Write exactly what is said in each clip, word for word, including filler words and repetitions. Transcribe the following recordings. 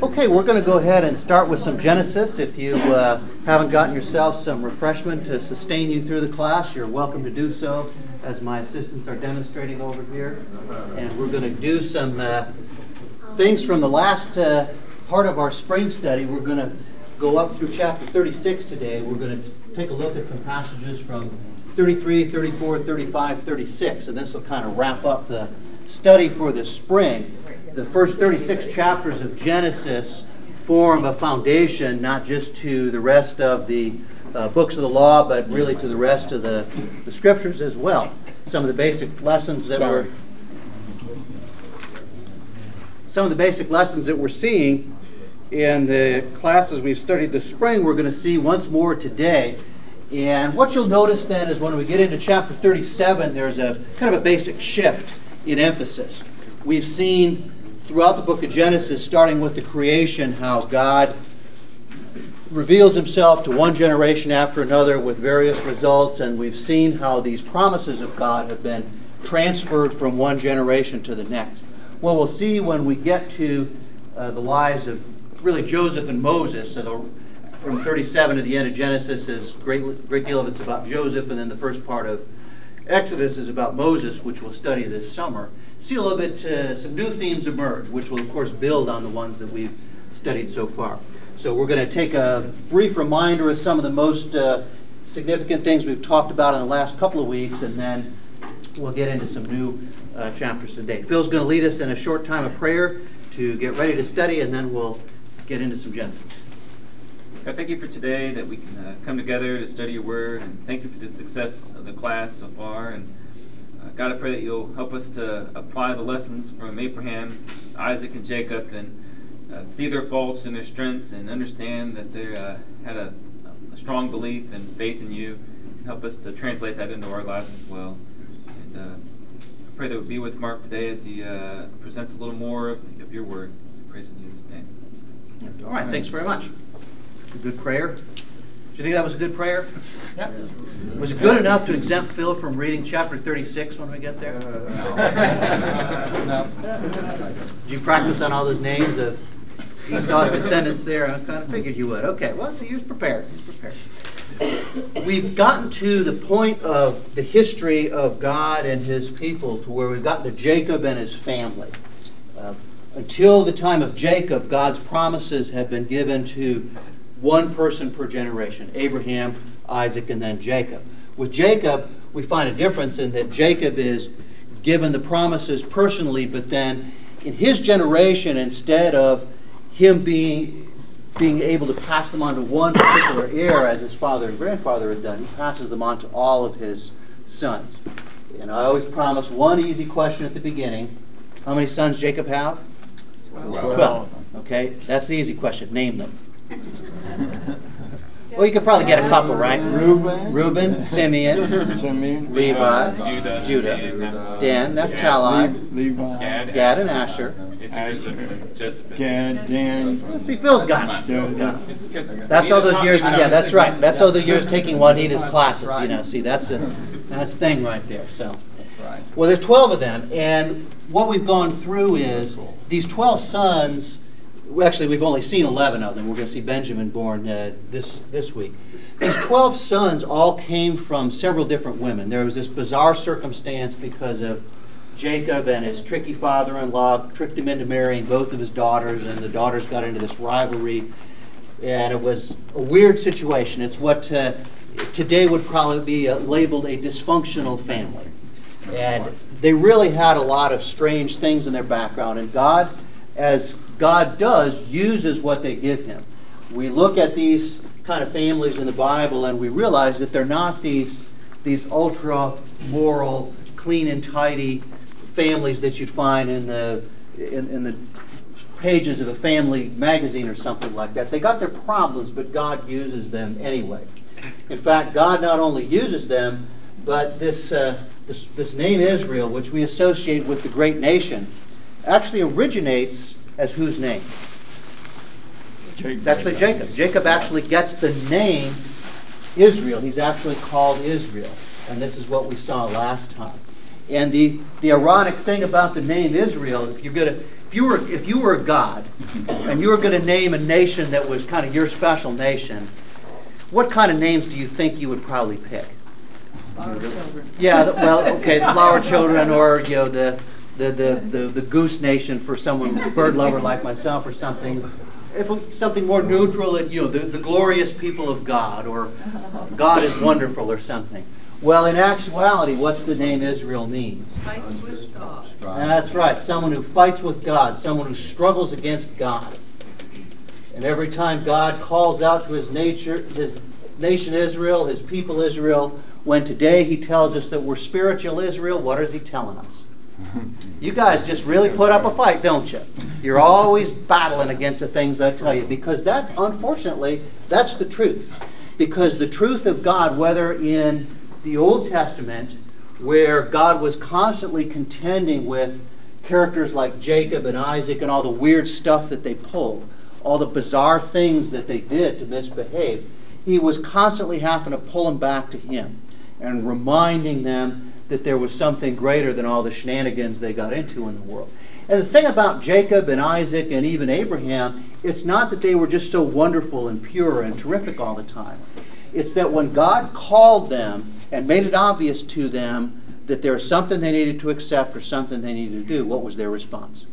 Okay, we're going to go ahead and start with some Genesis. If you uh, haven't gotten yourself some refreshment to sustain you through the class, you're welcome to do so, as my assistants are demonstrating over here. And we're going to do some uh, things from the last uh, part of our spring study. We're going to go up through chapter thirty-six today. We're going to take a look at some passages from thirty-three, thirty-four, thirty-five, thirty-six, and this will kind of wrap up the study for the spring. The first thirty-six chapters of Genesis form a foundation not just to the rest of the uh, books of the law, but really to the rest of the, the scriptures as well. Some of the basic lessons that Sorry. we're some of the basic lessons that we're seeing in the classes we've studied this spring, we're going to see once more today. And what you'll notice then is when we get into chapter thirty-seven, there's a kind of a basic shift in emphasis. We've seen throughout the book of Genesis, starting with the creation, how God reveals himself to one generation after another with various results, and we've seen how these promises of God have been transferred from one generation to the next. Well, we'll see when we get to uh, the lives of really Joseph and Moses. So the, from thirty-seven to the end of Genesis is a great, great deal of it's about Joseph, and then the first part of Exodus is about Moses, which we'll study this summer. See a little bit, uh, some new themes emerge, which will of course build on the ones that we've studied so far. So we're going to take a brief reminder of some of the most uh, significant things we've talked about in the last couple of weeks, and then we'll get into some new uh, chapters today. Phil's going to lead us in a short time of prayer to get ready to study, and then we'll get into some Genesis. God, thank you for today, that we can uh, come together to study your word, and thank you for the success of the class so far. And uh, God, I pray that you'll help us to apply the lessons from Abraham, Isaac, and Jacob, and uh, see their faults and their strengths, and understand that they uh, had a, a strong belief and faith in you, and help us to translate that into our lives as well. And uh, I pray that we'll be with Mark today as he uh, presents a little more of, of your word. I praise in Jesus' name. All right, thanks very much. A good prayer. Do you think that was a good prayer? Yeah. Was it good enough to exempt Phil from reading chapter thirty-six when we get there? Uh, no. Did you practice on all those names of Esau's descendants there? I kind of figured you would. Okay, well, so he was prepared. He was prepared. We've gotten to the point of the history of God and his people to where we've gotten to Jacob and his family. Uh, until the time of Jacob, God's promises have been given to one person per generation, Abraham, Isaac, and then Jacob. With Jacob, we find a difference in that Jacob is given the promises personally, but then in his generation, instead of him being, being able to pass them on to one particular heir, as his father and grandfather had done, he passes them on to all of his sons. And I always promise one easy question at the beginning. How many sons Jacob have? Well, Twelve. Okay, that's the easy question. Name them. Well, you could probably get a couple, right? Reuben, Reuben, Simeon, Simeon, Levi, Judah, Judah, Dan, Naphtali, Levi, Gad, Gad, and Asher. Joseph, Gad, Dan, Let's see, Phil's got it. Joseph. That's all those years. Yeah, that's right. That's all the years taking Juanita's classes. You know, see, that's a that's a thing right there. So, well, there's twelve of them, and what we've gone through is these twelve sons. Well, actually, we've only seen eleven of them. We're going to see Benjamin born uh, this this week. These twelve sons all came from several different women. There was this bizarre circumstance because of Jacob and his tricky father-in-law tricked him into marrying both of his daughters, and the daughters got into this rivalry, and it was a weird situation. It's what uh, today would probably be uh, labeled a dysfunctional family, and they really had a lot of strange things in their background, and God, as God does, uses what they give him. We look at these kind of families in the Bible and we realize that they're not these, these ultra moral, clean and tidy families that you'd find in the, in, in the pages of a family magazine or something like that. They got their problems, but God uses them anyway. In fact, God not only uses them, but this, uh, this, this name Israel, which we associate with the great nation, actually originates as whose name? It's actually Jacob. Jacob actually gets the name Israel. He's actually called Israel. And this is what we saw last time. And the, the ironic thing about the name Israel, if you're going to if you were if you were a god and you were going to name a nation that was kind of your special nation, what kind of names do you think you would probably pick? Flower children. Yeah, the- well, okay, the flower children, or you know, the the, the, the the goose nation for someone bird lover like myself, or something. If it- something more neutral, that, you know, the, the glorious people of God, or God is wonderful, or something. Well, in actuality, what's the name Israel means? Fights with God. And that's right, someone who fights with God, someone who struggles against God. And every time God calls out to his nature, his nation Israel, his people Israel, when today he tells us that we're spiritual Israel, what is he telling us? You guys just really put up a fight, don't you? You're always battling against the things I tell you, because that, unfortunately, that's the truth. Because the truth of God, whether in the Old Testament, where God was constantly contending with characters like Jacob and Isaac and all the weird stuff that they pulled, all the bizarre things that they did to misbehave, he was constantly having to pull them back to him and reminding them that there was something greater than all the shenanigans they got into in the world. And the thing about Jacob and Isaac and even Abraham, it's not that they were just so wonderful and pure and terrific all the time. It's that when God called them and made it obvious to them that there was something they needed to accept or something they needed to do, what was their response?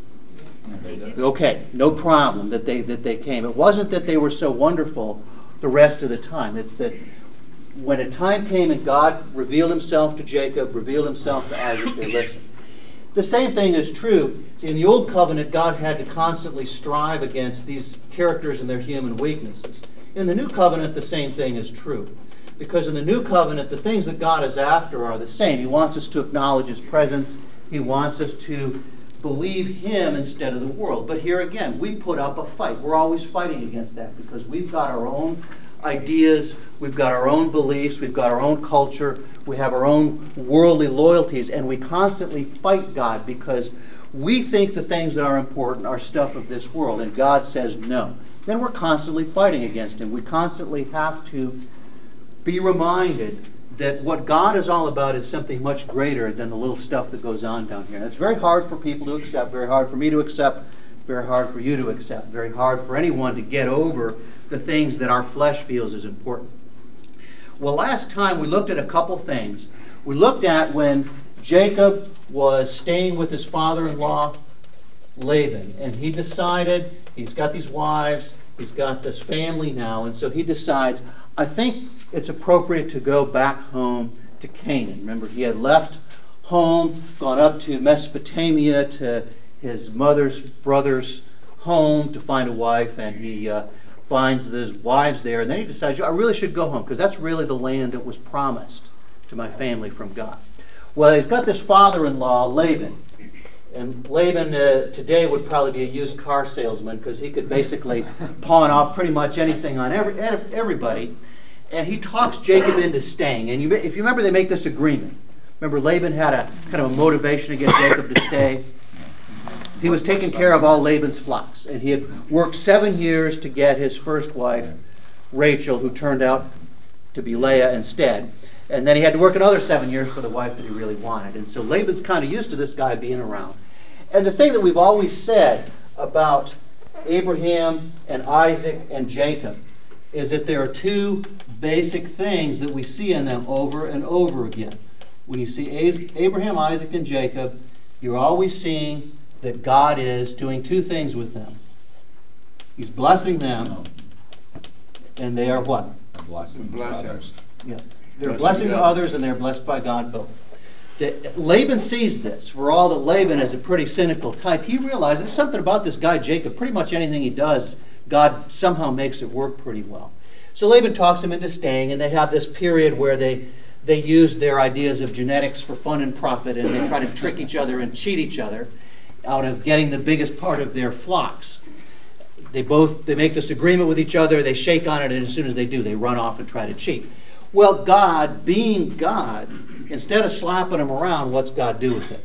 Okay, no problem that they that they came. It wasn't that they were so wonderful the rest of the time. It's that when a time came and God revealed himself to Jacob, revealed himself to Isaac, they listened. The same thing is true. In the Old Covenant, God had to constantly strive against these characters and their human weaknesses. In the New Covenant, the same thing is true. Because in the New Covenant, the things that God is after are the same. He wants us to acknowledge his presence. He wants us to believe him instead of the world. But here again, we put up a fight. We're always fighting against that because we've got our own ideas, we've got our own beliefs, we've got our own culture, we have our own worldly loyalties, and we constantly fight God because we think the things that are important are stuff of this world, and God says no. Then we're constantly fighting against him. We constantly have to be reminded that what God is all about is something much greater than the little stuff that goes on down here. And it's very hard for people to accept, very hard for me to accept, very hard for you to accept, very hard for anyone to get over the things that our flesh feels is important. Well, last time we looked at a couple things. We looked at when Jacob was staying with his father-in-law, Laban, and he decided, he's got these wives, he's got this family now, and so he decides, I think it's appropriate to go back home to Canaan. Remember, he had left home, gone up to Mesopotamia to his mother's brother's home to find a wife, and he uh, finds his wives there, and then he decides, I really should go home, because that's really the land that was promised to my family from God. Well, he's got this father-in-law, Laban, and Laban uh, today would probably be a used car salesman, because he could basically pawn off pretty much anything on every, everybody. And he talks Jacob into staying. And you, if you remember, they make this agreement. Remember, Laban had a kind of a motivation to get Jacob to stay. So he was taking care of all Laban's flocks. And he had worked seven years to get his first wife, Rachel, who turned out to be Leah instead. And then he had to work another seven years for the wife that he really wanted. And so Laban's kind of used to this guy being around. And the thing that we've always said about Abraham and Isaac and Jacob is that there are two basic things that we see in them over and over again. When you see Abraham, Isaac, and Jacob, you're always seeing that God is doing two things with them. He's blessing them, and they are what? Blessing. Yeah. They're blessing others, and they're blessed by God both. The, Laban sees this. For all that Laban is a pretty cynical type, he realizes there's something about this guy Jacob. Pretty much anything he does, God somehow makes it work pretty well. So Laban talks him into staying, and they have this period where they they use their ideas of genetics for fun and profit, and they try to trick each other and cheat each other out of getting the biggest part of their flocks. They both they make this agreement with each other, they shake on it, and as soon as they do, they run off and try to cheat. Well, God, being God, instead of slapping them around, what's God do with it?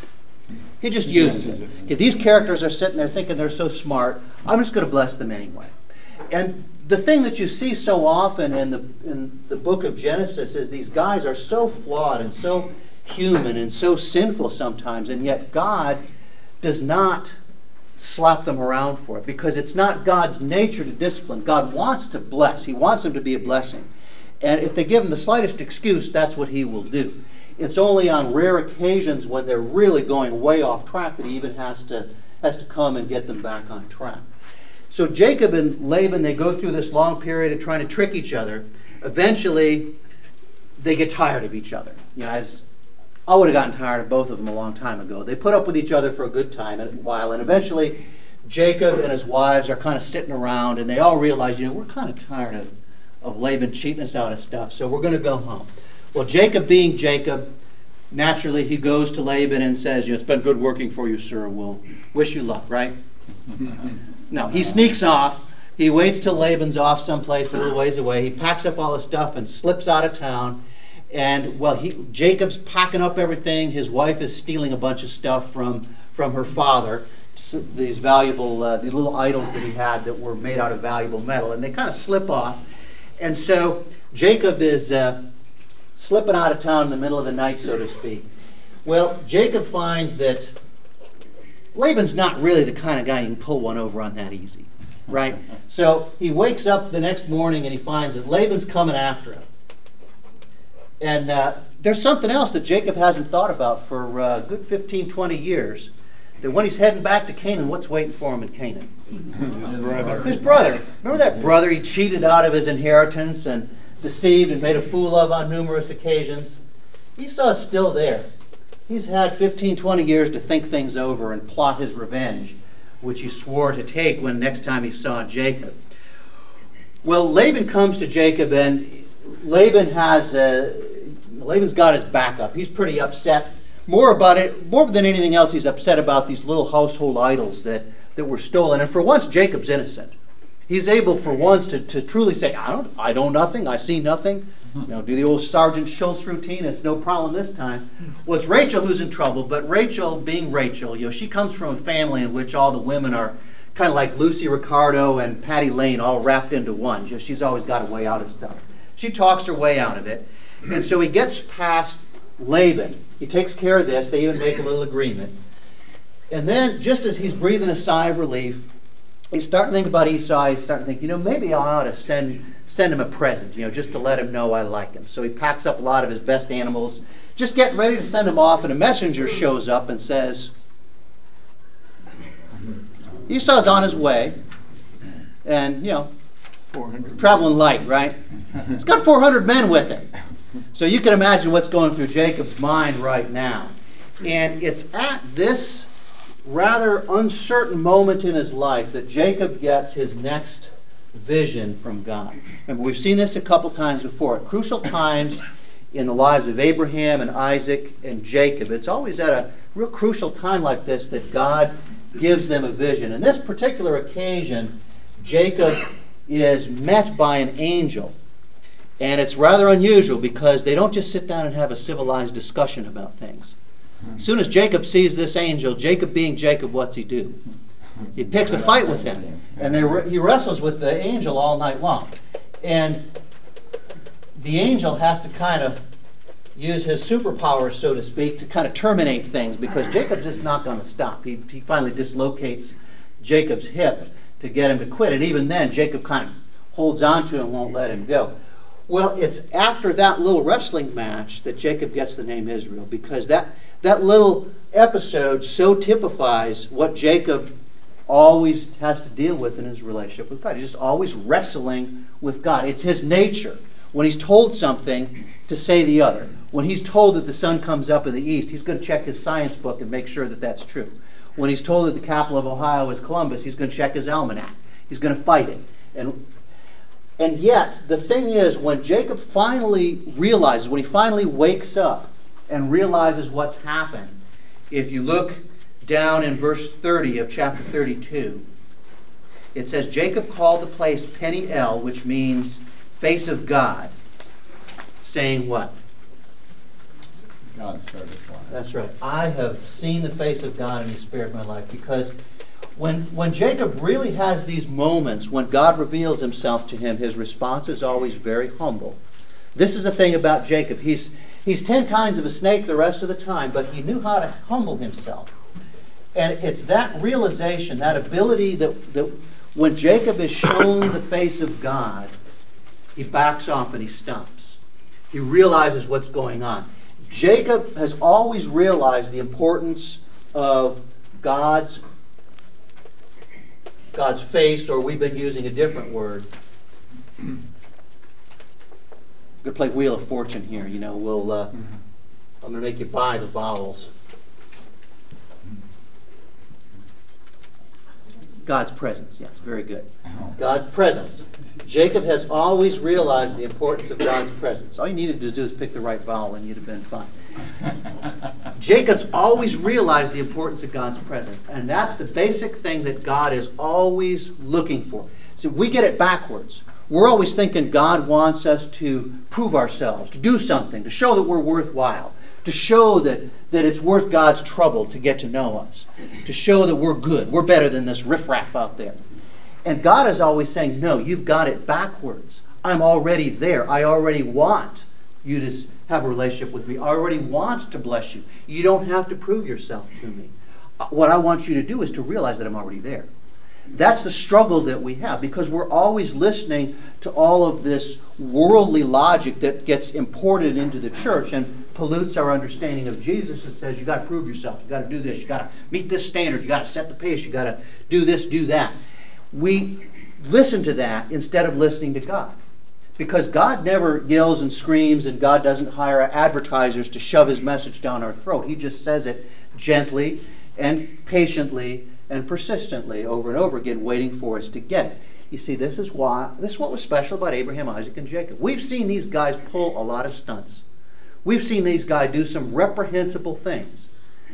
He just uses it. Okay, these characters are sitting there thinking they're so smart, I'm just going to bless them anyway. And the thing that you see so often in the in the book of Genesis is these guys are so flawed and so human and so sinful sometimes, and yet God does not slap them around for it, because it's not God's nature to discipline. God wants to bless. He wants them to be a blessing. And if they give him the slightest excuse, that's what he will do. It's only on rare occasions when they're really going way off track that he even has to, has to come and get them back on track. So Jacob and Laban, they go through this long period of trying to trick each other. Eventually, they get tired of each other. You know, as I would have gotten tired of both of them a long time ago. They put up with each other for a good time and a while, and eventually Jacob and his wives are kind of sitting around, and they all realize, you know, we're kind of tired of, of Laban cheating us out of stuff, so we're going to go home. Well, Jacob being Jacob, naturally he goes to Laban and says, you know, it's been good working for you, sir. We'll wish you luck, right? No, he sneaks off. He waits till Laban's off someplace a little ways away. He packs up all his stuff and slips out of town. And, well, he, Jacob's packing up everything. His wife is stealing a bunch of stuff from, from her father, these valuable, uh, these little idols that he had that were made out of valuable metal. And they kind of slip off. And so Jacob is uh, slipping out of town in the middle of the night, so to speak. Well, Jacob finds that Laban's not really the kind of guy you can pull one over on that easy, right? So he wakes up the next morning and he finds that Laban's coming after him. And uh, there's something else that Jacob hasn't thought about for a uh, good fifteen, twenty years. That when he's heading back to Canaan, what's waiting for him in Canaan? His brother. His brother. Remember that brother he cheated out of his inheritance and deceived and made a fool of on numerous occasions? Esau's still there. He's had fifteen, twenty years to think things over and plot his revenge, which he swore to take when next time he saw Jacob. Well, Laban comes to Jacob, and Laban has uh, Laban's got his back up. He's pretty upset. More about it, more than anything else, he's upset about these little household idols that, that were stolen. And for once, Jacob's innocent. He's able for once to, to truly say, I don't I know nothing, I see nothing. You know, do the old Sergeant Schultz routine, it's no problem this time. Well, it's Rachel who's in trouble, but Rachel, being Rachel, you know, she comes from a family in which all the women are kind of like Lucy Ricardo and Patty Lane all wrapped into one. You know, she's always got a way out of stuff. She talks her way out of it. And so he gets past Laban. He takes care of this. They even make a little agreement. And then, just as he's breathing a sigh of relief, he's starting to think about Esau. He's starting to think, you know, maybe I ought to send, send him a present, you know, just to let him know I like him. So he packs up a lot of his best animals, just getting ready to send him off, and a messenger shows up and says, Esau's on his way, and, you know, traveling light, right? He's got four hundred men with him. So you can imagine what's going through Jacob's mind right now. And it's at this rather uncertain moment in his life that Jacob gets his next vision from God. And we've seen this a couple times before. At crucial times in the lives of Abraham and Isaac and Jacob, it's always at a real crucial time like this that God gives them a vision. In this particular occasion, Jacob is met by an angel. And it's rather unusual because they don't just sit down and have a civilized discussion about things. As soon as Jacob sees this angel, Jacob being Jacob, what's he do? He picks a fight with him. And they re- he wrestles with the angel all night long. And the angel has to kind of use his superpowers, so to speak, to kind of terminate things because Jacob's just not going to stop. He, he finally dislocates Jacob's hip to get him to quit. And even then, Jacob kind of holds on to him and won't let him go. Well, it's after that little wrestling match that Jacob gets the name Israel, because that, that little episode so typifies what Jacob always has to deal with in his relationship with God. He's just always wrestling with God. It's his nature. When he's told something, to say the other. When he's told that the sun comes up in the east, he's going to check his science book and make sure that that's true. When he's told that the capital of Ohio is Columbus, he's going to check his almanac. He's going to fight it. And And yet, the thing is, when Jacob finally realizes, when he finally wakes up and realizes what's happened, if you look down in verse thirty of chapter thirty-two, it says, Jacob called the place Peniel, which means face of God, saying what? God spared his life. That's right. I have seen the face of God and he spared my life. Because When, when Jacob really has these moments when God reveals himself to him, his response is always very humble. This is the thing about Jacob. He's, he's ten kinds of a snake the rest of the time, but he knew how to humble himself. And it's that realization, that ability that, that when Jacob is shown the face of God, he backs off and he stops. He realizes what's going on. Jacob has always realized the importance of God's God's face, or we've been using a different word. I'm going to play Wheel of Fortune here. You know, we'll. Uh, I'm going to make you buy the vowels. God's presence. Yes, very good. God's presence. Jacob has always realized the importance of God's presence. All you needed to do is pick the right vowel and you'd have been fine. Jacob's always realized the importance of God's presence. And that's the basic thing that God is always looking for. So we get it backwards. We're always thinking God wants us to prove ourselves, to do something, to show that we're worthwhile, to show that, that it's worth God's trouble to get to know us, to show that we're good, we're better than this riffraff out there. And God is always saying, no, you've got it backwards. I'm already there. I already want you to have a relationship with me. I already want to bless you. You don't have to prove yourself to me. What I want you to do is to realize that I'm already there. That's the struggle that we have, because we're always listening to all of this worldly logic that gets imported into the church and pollutes our understanding of Jesus. It says you got to prove yourself, you got to do this, you got to meet this standard, you got to set the pace, you got to do this, do that. We listen to that instead of listening to God, because God never yells and screams, and God doesn't hire advertisers to shove his message down our throat. He just says it gently and patiently and persistently over and over again, waiting for us to get it. You see, this is why this is what was special about Abraham, Isaac, and Jacob. We've seen these guys pull a lot of stunts. We've seen these guys do some reprehensible things.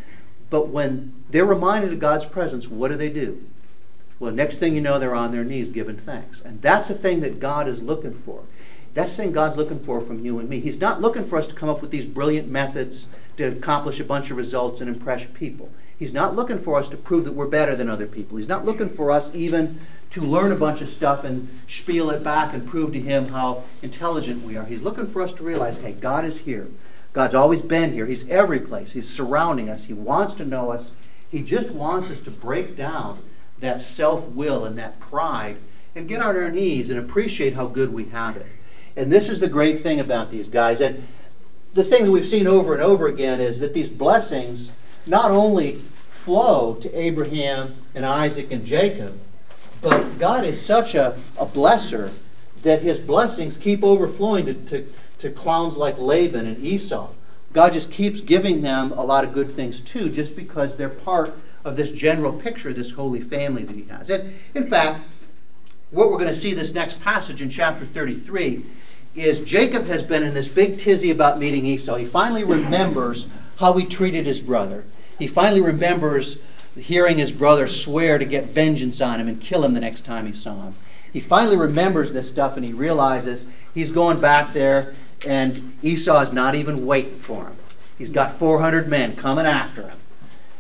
But when they're reminded of God's presence, what do they do? Well, next thing you know, they're on their knees giving thanks. And that's the thing that God is looking for. That's the thing God's looking for from you and me. He's not looking for us to come up with these brilliant methods to accomplish a bunch of results and impress people. He's not looking for us to prove that we're better than other people. He's not looking for us even to learn a bunch of stuff and spiel it back and prove to him how intelligent we are. He's looking for us to realize, hey, God is here. God's always been here. He's every place. He's surrounding us. He wants to know us. He just wants us to break down that self-will and that pride and get on our knees and appreciate how good we have it. And this is the great thing about these guys. And the thing that we've seen over and over again is that these blessings not only flow to Abraham and Isaac and Jacob, but God is such a, a blesser that his blessings keep overflowing to, to, to clowns like Laban and Esau. God just keeps giving them a lot of good things too, just because they're part of this general picture, this holy family that he has. And in fact, what we're going to see this next passage in chapter thirty-three is Jacob has been in this big tizzy about meeting Esau. He finally remembers how he treated his brother. He finally remembers hearing his brother swear to get vengeance on him and kill him the next time he saw him. He finally remembers this stuff, and he realizes he's going back there and Esau is not even waiting for him. He's got four hundred men coming after him.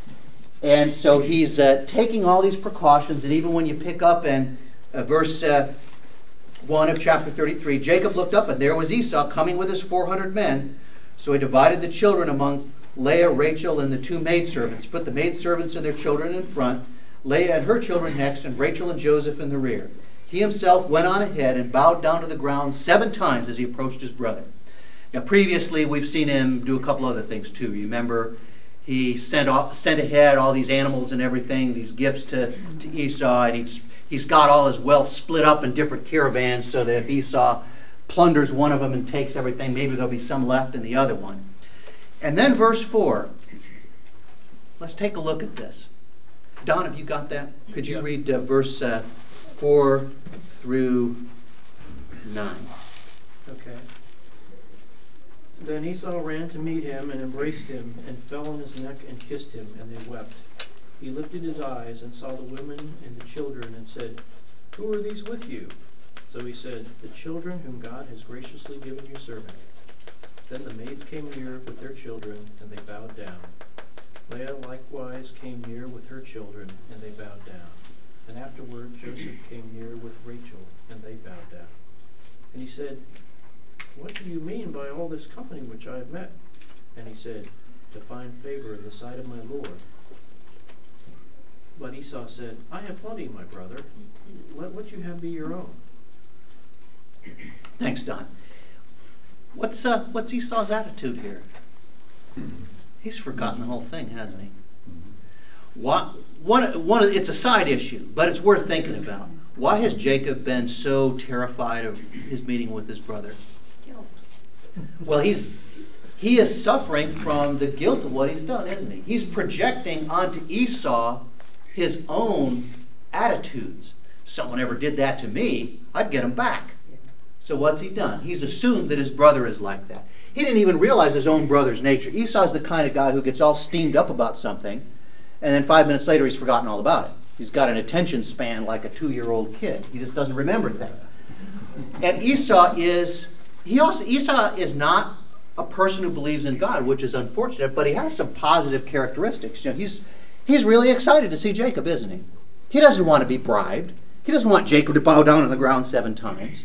And so he's uh, taking all these precautions, and even when you pick up in uh, verse uh, one of chapter thirty-three, Jacob looked up, and there was Esau coming with his four hundred men. So he divided the children among Leah, Rachel, and the two maidservants, put the maidservants and their children in front, Leah and her children next, and Rachel and Joseph in the rear. He himself went on ahead and bowed down to the ground seven times as he approached his brother. Now, previously, we've seen him do a couple other things too. You remember, he sent off, sent ahead all these animals and everything, these gifts to, to Esau, and he's, he's got all his wealth split up in different caravans so that if Esau plunders one of them and takes everything, maybe there'll be some left in the other one. And then verse four. Let's take a look at this. Don, have you got that? Could you read uh, verse uh, four through nine? Okay. Then Esau ran to meet him and embraced him and fell on his neck and kissed him, and they wept. He lifted his eyes and saw the women and the children and said, "Who are these with you?" So he said, "The children whom God has graciously given your servant." Then the maids came near with their children, and they bowed down. Leah likewise came near with her children, and they bowed down. And afterward Joseph came near with Rachel, and they bowed down. And he said, "What do you mean by all this company which I have met?" And he said, "To find favor in the sight of my Lord." But Esau said, I have plenty, my brother. Let what you have be your own. Thanks, Don. What's uh, what's Esau's attitude here? He's forgotten the whole thing, hasn't he? Why, one, one, it's a side issue, but it's worth thinking about. Why has Jacob been so terrified of his meeting with his brother? Guilt. Well, he's he is suffering from the guilt of what he's done, isn't he? He's projecting onto Esau his own attitudes. Someone ever did that to me, I'd get him back. So what's he done? He's assumed that his brother is like that. He didn't even realize his own brother's nature. Esau's the kind of guy who gets all steamed up about something, and then five minutes later he's forgotten all about it. He's got an attention span like a two-year-old kid. He just doesn't remember things. And Esau is, he also, Esau is not a person who believes in God, which is unfortunate, but he has some positive characteristics. You know, he's, he's really excited to see Jacob, isn't he? He doesn't want to be bribed. He doesn't want Jacob to bow down on the ground seven times.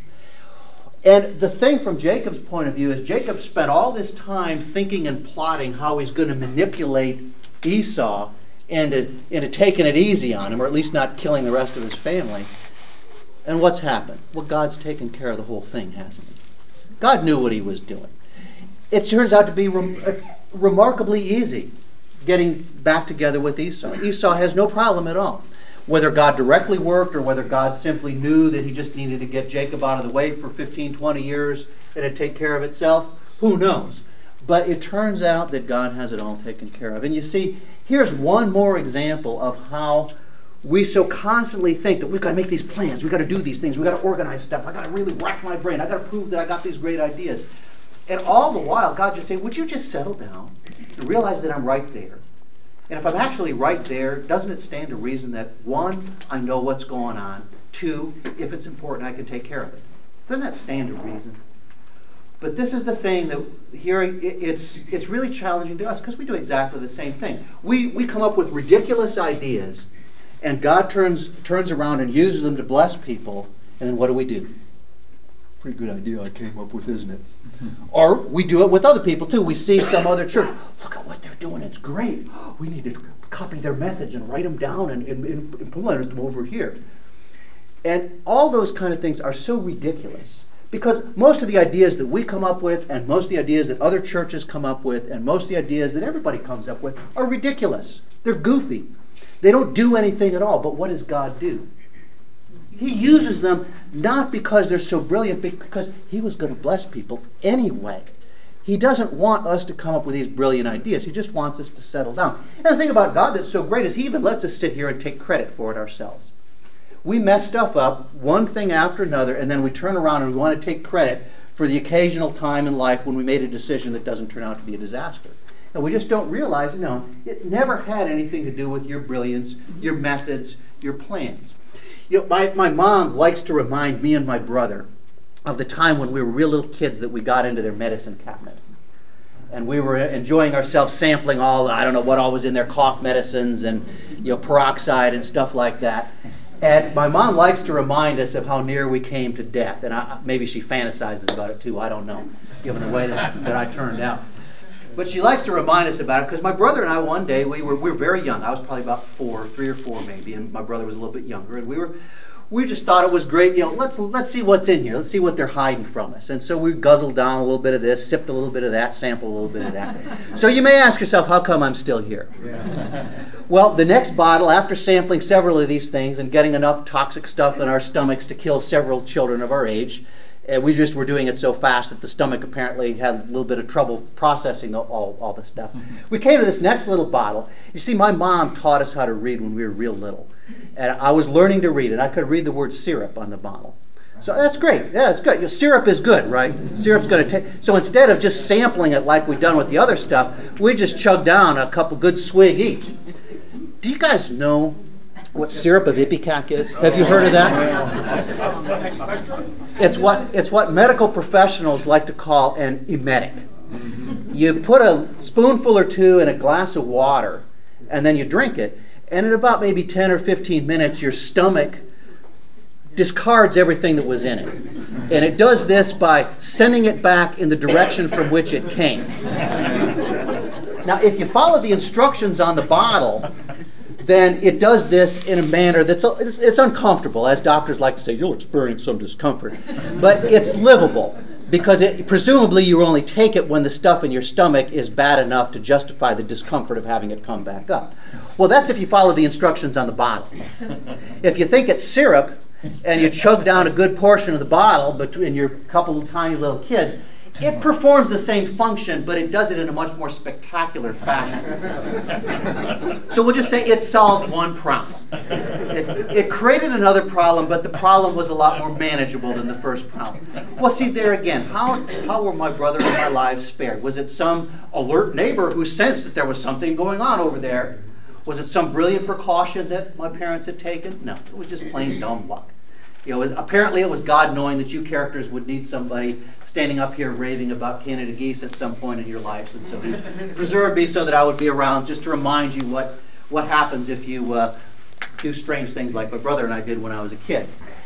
And the thing from Jacob's point of view is Jacob spent all this time thinking and plotting how he's going to manipulate Esau into, into taking it easy on him, or at least not killing the rest of his family. And what's happened? Well, God's taken care of the whole thing, hasn't he? God knew what he was doing. It turns out to be rem- uh, remarkably easy getting back together with Esau. Esau has no problem at all. Whether God directly worked or whether God simply knew that he just needed to get Jacob out of the way for fifteen, twenty years and it'd take care of itself, who knows? But it turns out that God has it all taken care of. And you see, here's one more example of how we so constantly think that we've got to make these plans, we've got to do these things, we've got to organize stuff, I've got to really rack my brain, I've got to prove that I got these great ideas. And all the while, God just saying, would you just settle down and realize that I'm right there? And if I'm actually right there, doesn't it stand to reason that, one, I know what's going on, two, if it's important, I can take care of it? Doesn't that stand to reason? But this is the thing that here it, it's it's really challenging to us because we do exactly the same thing. We we come up with ridiculous ideas, and God turns turns around and uses them to bless people, and then what do we do? Pretty good idea I came up with, isn't it? Or we do it with other people too. We see some other church. Look at what they're doing. It's great. We need to copy their methods and write them down and, and, and implement them over here. And all those kind of things are so ridiculous because most of the ideas that we come up with and most of the ideas that other churches come up with and most of the ideas that everybody comes up with are ridiculous. They're goofy. They don't do anything at all. But what does God do? He uses them not because they're so brilliant, but because he was going to bless people anyway. He doesn't want us to come up with these brilliant ideas. He just wants us to settle down. And the thing about God that's so great is he even lets us sit here and take credit for it ourselves. We mess stuff up, one thing after another, and then we turn around and we want to take credit for the occasional time in life when we made a decision that doesn't turn out to be a disaster. And we just don't realize, you know, it never had anything to do with your brilliance, your methods, your plans. You know, my, my mom likes to remind me and my brother of the time when we were real little kids that we got into their medicine cabinet. And we were enjoying ourselves sampling all, I don't know what all was in their cough medicines and, you know, peroxide and stuff like that. And my mom likes to remind us of how near we came to death. And I, maybe she fantasizes about it too, I don't know, given the way that, that I turned out. But she likes to remind us about it because my brother and I one day, we were we were very young. I was probably about four, three or four maybe, and my brother was a little bit younger. And we were, we just thought it was great, you know, let's let's see what's in here. Let's see what they're hiding from us. And so we guzzled down a little bit of this, sipped a little bit of that, sampled a little bit of that. So you may ask yourself, how come I'm still here? Yeah. Well, the next bottle, after sampling several of these things and getting enough toxic stuff in our stomachs to kill several children of our age, and we just were doing it so fast that the stomach apparently had a little bit of trouble processing all, all the stuff. Mm-hmm. We came to this next little bottle. You see, my mom taught us how to read when we were real little. And I was learning to read, and I could read the word syrup on the bottle. So that's great. Yeah, it's good. You know, syrup is good, right? Syrup's going to take... So instead of just sampling it like we've done with the other stuff, we just chugged down a couple good swig each. Do you guys know what syrup of ipecac is? Have you heard of that? It's what it's what medical professionals like to call an emetic. You put a spoonful or two in a glass of water, and then you drink it, and in about maybe ten or fifteen minutes, your stomach discards everything that was in it. And it does this by sending it back in the direction from which it came. Now, if you follow the instructions on the bottle, then it does this in a manner that's it's, it's uncomfortable. As doctors like to say, you'll experience some discomfort. But it's livable, because it, presumably you only take it when the stuff in your stomach is bad enough to justify the discomfort of having it come back up. Well, that's if you follow the instructions on the bottle. If you think it's syrup, and you chug down a good portion of the bottle between your couple of tiny little kids, it performs the same function, but it does it in a much more spectacular fashion. So we'll just say it solved one problem. It, it created another problem, but the problem was a lot more manageable than the first problem. Well, see, there again, how, how were my brother and my lives spared? Was it some alert neighbor who sensed that there was something going on over there? Was it some brilliant precaution that my parents had taken? No, it was just plain dumb luck. You know, it was, apparently it was God knowing that you characters would need somebody standing up here raving about Canada geese at some point in your lives, and so He preserved me so that I would be around just to remind you what, what happens if you uh, do strange things like my brother and I did when I was a kid.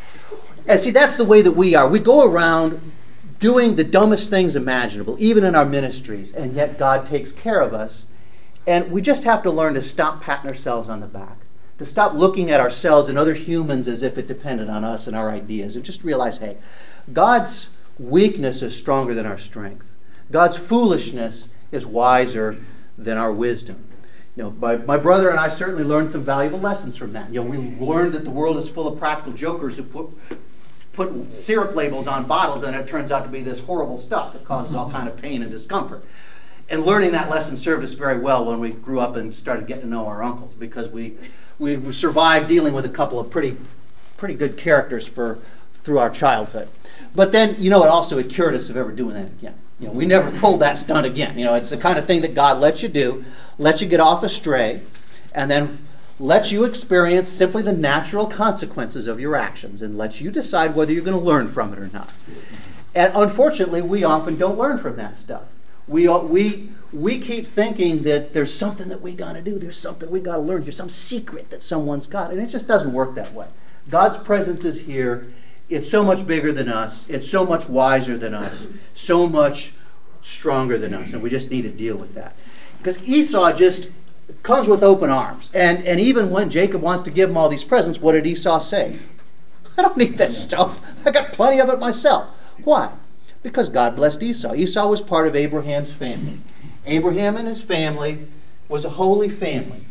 And see, that's the way that we are. We go around doing the dumbest things imaginable, even in our ministries, and yet God takes care of us. And we just have to learn to stop patting ourselves on the back, to stop looking at ourselves and other humans as if it depended on us and our ideas, and just realize, hey, God's weakness is stronger than our strength. God's foolishness is wiser than our wisdom. You know, my, my brother and I certainly learned some valuable lessons from that. You know, we learned that the world is full of practical jokers who put put syrup labels on bottles, and it turns out to be this horrible stuff that causes all kind of pain and discomfort. And learning that lesson served us very well when we grew up and started getting to know our uncles, because we we survived dealing with a couple of pretty pretty good characters for through our childhood. But then, you know, it also it cured us of ever doing that again. You know, we never pulled that stunt again. You know, it's the kind of thing that God lets you do, lets you get off astray, and then lets you experience simply the natural consequences of your actions, and lets you decide whether you're going to learn from it or not. And unfortunately, we often don't learn from that stuff. We, we, we keep thinking that there's something that we got to do, there's something we got to learn, there's some secret that someone's got, and it just doesn't work that way. God's presence is here. It's so much bigger than us. It's so much wiser than us. So much stronger than us, and we just need to deal with that. Because Esau just comes with open arms, and, and even when Jacob wants to give him all these presents, what did Esau say? I don't need this stuff. I got plenty of it myself. Why? Because God blessed Esau. Esau was part of Abraham's family. Abraham and his family was a holy family.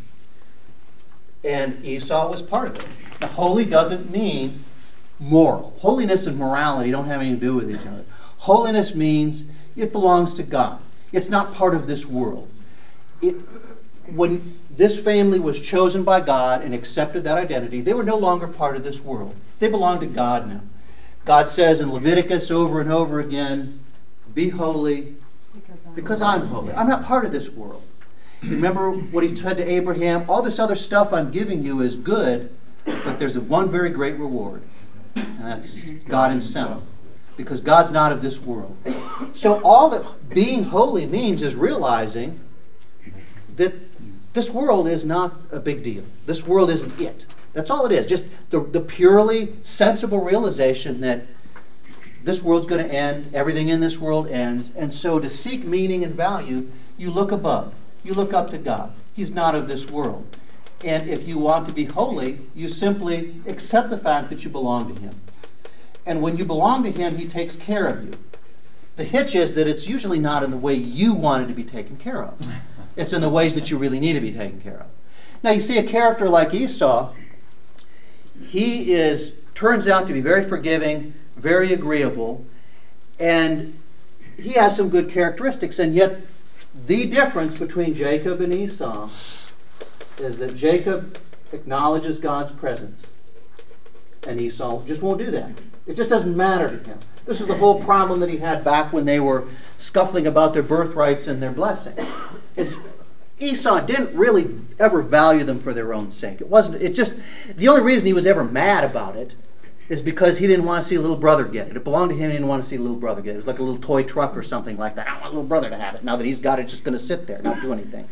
And Esau was part of it. Now, holy doesn't mean moral. Holiness and morality don't have anything to do with each other. Holiness means it belongs to God. It's not part of this world. It, when this family was chosen by God and accepted that identity, they were no longer part of this world. They belong to God now. God says in Leviticus over and over again, be holy because I'm holy. I'm not part of this world. Remember what he said to Abraham? All this other stuff I'm giving you is good, but there's one very great reward, and that's God himself, because God's not of this world. So all that being holy means is realizing that this world is not a big deal. This world isn't it. That's all it is. Just the, the purely sensible realization that this world's going to end, everything in this world ends, and so to seek meaning and value, you look above. You look up to God. He's not of this world. And if you want to be holy, you simply accept the fact that you belong to Him. And when you belong to Him, He takes care of you. The hitch is that it's usually not in the way you wanted to be taken care of. It's in the ways that you really need to be taken care of. Now you see a character like Esau, he is turns out to be very forgiving, very agreeable, and he has some good characteristics, and yet the difference between Jacob and Esau is that Jacob acknowledges God's presence, and Esau just won't do that. It just doesn't matter to him. This is the whole problem that he had back when they were scuffling about their birthrights and their blessing. Is Esau didn't really ever value them for their own sake. It wasn't. It just the only reason he was ever mad about it is because he didn't want to see a little brother get it. It belonged to him. He didn't want to see a little brother get it. It was like a little toy truck or something like that. I want a little brother to have it. Now that he's got it, it's just going to sit there, not do anything.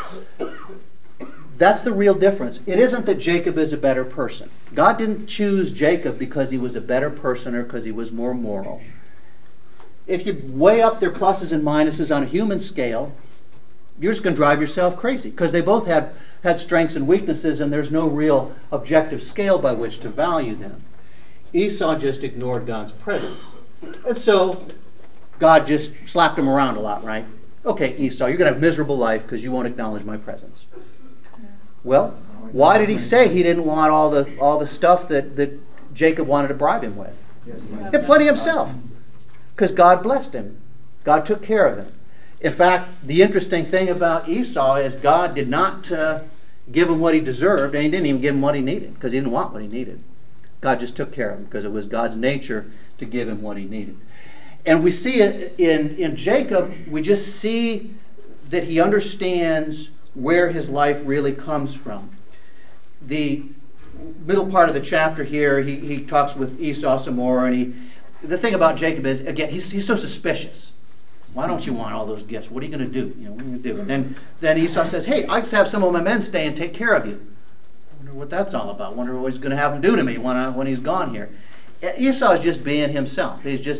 That's the real difference. It isn't that Jacob is a better person. God didn't choose Jacob because he was a better person or because he was more moral. If you weigh up their pluses and minuses on a human scale, you're just going to drive yourself crazy, because they both had, had strengths and weaknesses, and there's no real objective scale by which to value them. Esau just ignored God's presence. And so God just slapped him around a lot, right? Okay, Esau, you're going to have a miserable life because you won't acknowledge my presence. Well, why did he say he didn't want all the all the stuff that, that Jacob wanted to bribe him with? He had plenty himself, because God blessed him. God took care of him. In fact, the interesting thing about Esau is God did not uh, give him what he deserved, and he didn't even give him what he needed, because he didn't want what he needed. God just took care of him, because it was God's nature to give him what he needed. And we see it in, in Jacob, we just see that he understands where his life really comes from. The middle part of the chapter here, he, he talks with Esau some more, and he, the thing about Jacob is, again, he's, he's so suspicious. Why don't you want all those gifts? What are you going to do? You know, what are you going to do? And then, then Esau says, hey, I just have some of my men stay and take care of you. I wonder what that's all about. I wonder what he's going to have them do to me when, I, when he's gone here. Esau is just being himself. He's just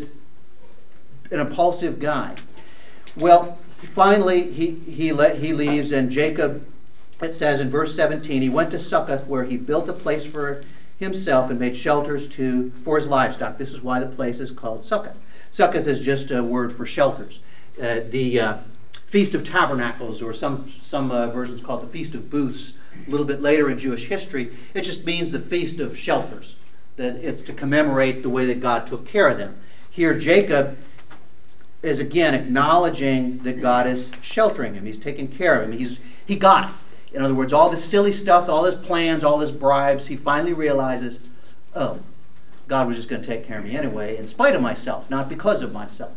an impulsive guy. Well, finally, he, he, let, he leaves, and Jacob, it says in verse seventeen, he went to Succoth, where he built a place for himself and made shelters to for his livestock. This is why the place is called Succoth. Succoth is just a word for shelters. Uh, the uh, Feast of Tabernacles, or some, some uh, versions call it the Feast of Booths, a little bit later in Jewish history, it just means the Feast of Shelters. That it's to commemorate the way that God took care of them. Here, Jacob is again acknowledging that God is sheltering him. He's taking care of him. He's he got it. In other words, all this silly stuff, all his plans, all his bribes, he finally realizes, oh, God was just going to take care of me anyway, in spite of myself, not because of myself.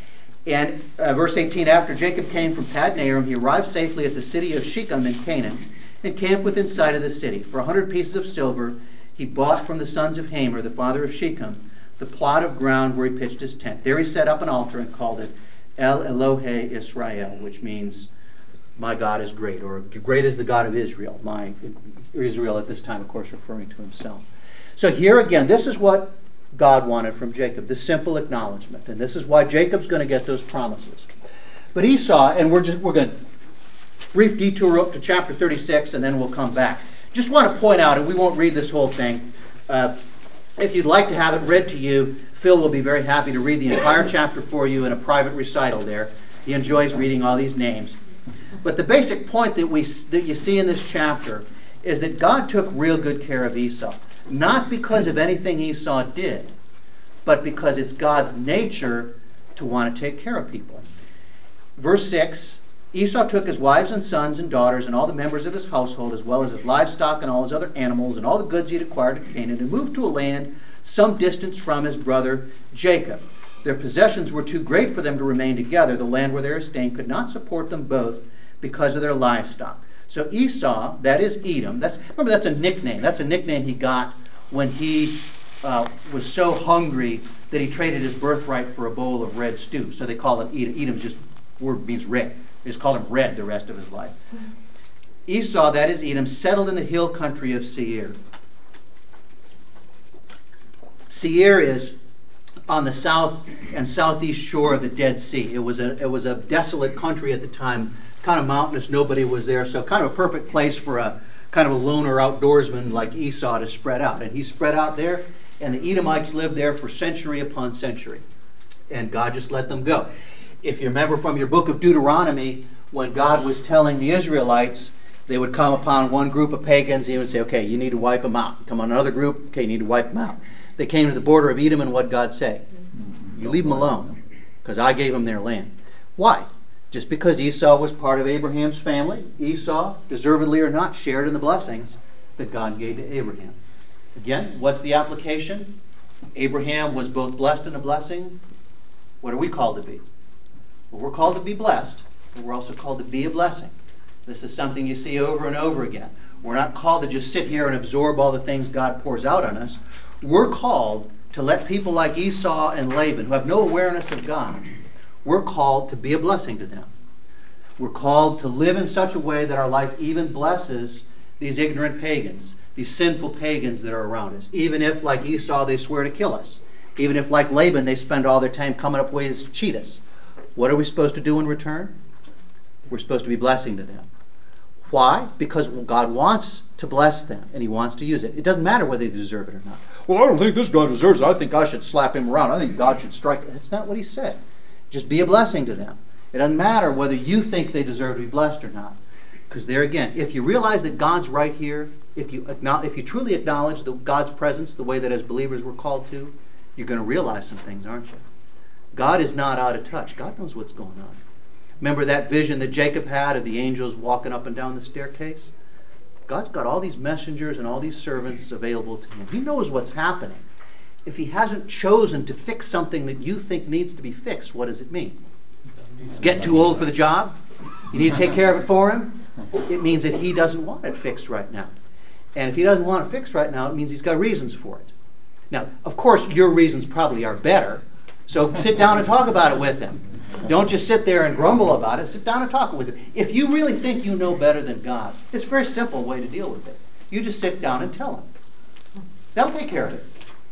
And uh, verse eighteen, after Jacob came from Paddan Aram, he arrived safely at the city of Shechem in Canaan, and camped within sight of the city. For a hundred pieces of silver he bought from the sons of Hamor, the father of Shechem, the plot of ground where he pitched his tent. There he set up an altar and called it El Elohe Israel, which means, my God is great, or great is the God of Israel. My Israel at this time, of course, referring to himself. So here again, this is what God wanted from Jacob, the simple acknowledgement. And this is why Jacob's going to get those promises. But Esau, and we're just we're going to brief detour up to chapter thirty-six, and then we'll come back. Just want to point out, and we won't read this whole thing, uh, if you'd like to have it read to you, Phil will be very happy to read the entire chapter for you in a private recital there. He enjoys reading all these names. But the basic point that we that you see in this chapter is that God took real good care of Esau. Not because of anything Esau did, but because it's God's nature to want to take care of people. Verse six, Esau took his wives and sons and daughters and all the members of his household, as well as his livestock and all his other animals and all the goods he had acquired at Canaan, and moved to a land some distance from his brother Jacob. Their possessions were too great for them to remain together. The land where they were staying could not support them both because of their livestock. So Esau, that is Edom, that's, remember that's a nickname. That's a nickname he got when he uh, was so hungry that he traded his birthright for a bowl of red stew. So they call him Edom. Edom's just, word means red. They just called him Red the rest of his life. Esau, that is Edom, settled in the hill country of Seir. Seir is on the south and southeast shore of the Dead Sea. It was a it was a desolate country at the time, kind of mountainous, nobody was there, so kind of a perfect place for a kind of a loner outdoorsman like Esau to spread out. And he spread out there, and the Edomites lived there for century upon century. And God just let them go. If you remember from your book of Deuteronomy, when God was telling the Israelites, they would come upon one group of pagans, and he would say, okay, you need to wipe them out. Come on another group, okay, you need to wipe them out. They came to the border of Edom, and what God say? You leave them alone, because I gave them their land. Why? Just because Esau was part of Abraham's family, Esau, deservedly or not, shared in the blessings that God gave to Abraham. Again, what's the application? Abraham was both blessed and a blessing. What are we called to be? Well, we're called to be blessed, but we're also called to be a blessing. This is something you see over and over again. We're not called to just sit here and absorb all the things God pours out on us. We're called to let people like Esau and Laban, who have no awareness of God, we're called to be a blessing to them. We're called to live in such a way that our life even blesses these ignorant pagans, these sinful pagans that are around us. Even if, like Esau, they swear to kill us. Even if, like Laban, they spend all their time coming up ways to cheat us. What are we supposed to do in return? We're supposed to be blessing to them. Why? Because God wants to bless them, and He wants to use it. It doesn't matter whether they deserve it or not. Well, I don't think this guy deserves it. I think I should slap him around. I think God should strike him. That's not what He said. Just be a blessing to them. It doesn't matter whether you think they deserve to be blessed or not. Because there again, if you realize that God's right here, if you acknowledge, if you truly acknowledge the, God's presence the way that as believers we're called to, you're going to realize some things, aren't you? God is not out of touch. God knows what's going on. Remember that vision that Jacob had of the angels walking up and down the staircase? God's got all these messengers and all these servants available to Him. He knows what's happening. If He hasn't chosen to fix something that you think needs to be fixed, what does it mean? He's getting too old for the job? You need to take care of it for Him? It means that He doesn't want it fixed right now. And if He doesn't want it fixed right now, it means He's got reasons for it. Now, of course, your reasons probably are better, so sit down and talk about it with Him. Don't just sit there and grumble about it. Sit down and talk with Him. If you really think you know better than God, it's a very simple way to deal with it. You just sit down and tell Him. They'll take care of it.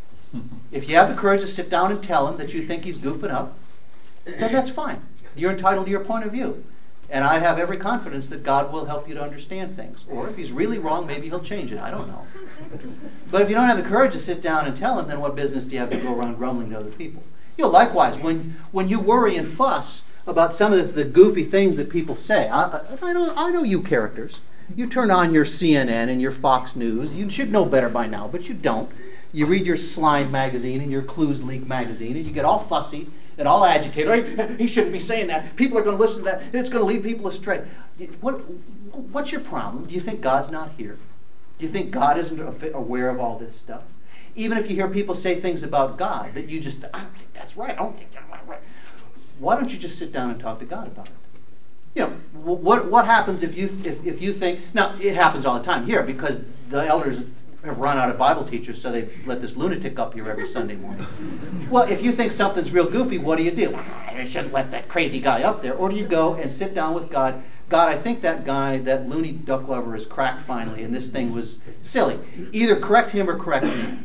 If you have the courage to sit down and tell Him that you think He's goofing up, then that's fine. You're entitled to your point of view. And I have every confidence that God will help you to understand things. Or if He's really wrong, maybe He'll change it. I don't know. But if you don't have the courage to sit down and tell Him, then what business do you have to go around grumbling to other people? You know, likewise, when, when you worry and fuss about some of the, the goofy things that people say, I, I, I, know, I know you characters. You turn on your C N N and your Fox News. You should know better by now, but you don't. You read your Slime magazine and your Clues League magazine, and you get all fussy and all agitated. Hey, he shouldn't be saying that. People are going to listen to that. It's going to lead people astray. What, what's your problem? Do you think God's not here? Do you think God isn't aware of all this stuff? Even if you hear people say things about God that you just, I don't think that's right. I don't think that's right. Why don't you just sit down and talk to God about it? You know, what what happens if you if, if you think, now it happens all the time here because the elders have run out of Bible teachers, so they let this lunatic up here every Sunday morning. Well, if you think something's real goofy, what do you do? I shouldn't let that crazy guy up there. Or do you go and sit down with God? God, I think that guy, that loony duck lover, is cracked finally, and this thing was silly. Either correct him or correct me.